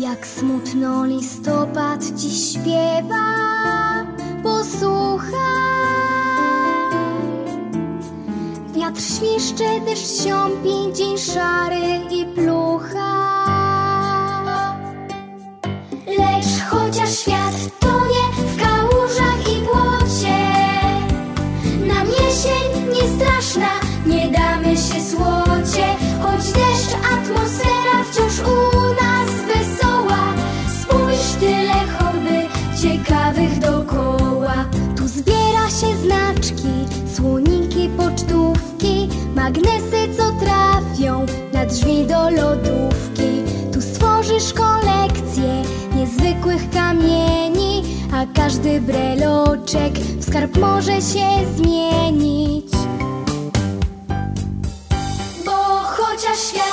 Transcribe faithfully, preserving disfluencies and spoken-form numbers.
Jak smutno listopad dziś śpiewa, posłuchaj. Wiatr świszcze, deszcz siąpi, dzień szary i plucha. Lecz chociaż świat tonie w kałużach i błocie, nam jesień nie straszna, nie damy się słocie. Choć deszcz, atmosfera wciąż u nas wesoła. Spójrz, tyle chorby ciekawych dokoła. Tu zbiera się znaczki, słoniki, pocztówki, magnesy, co trafią na drzwi do lodówki. Tu stworzysz kolekcję niezwykłych kamieni, a każdy breloczek w skarb może się zmienić. Bo chociaż świat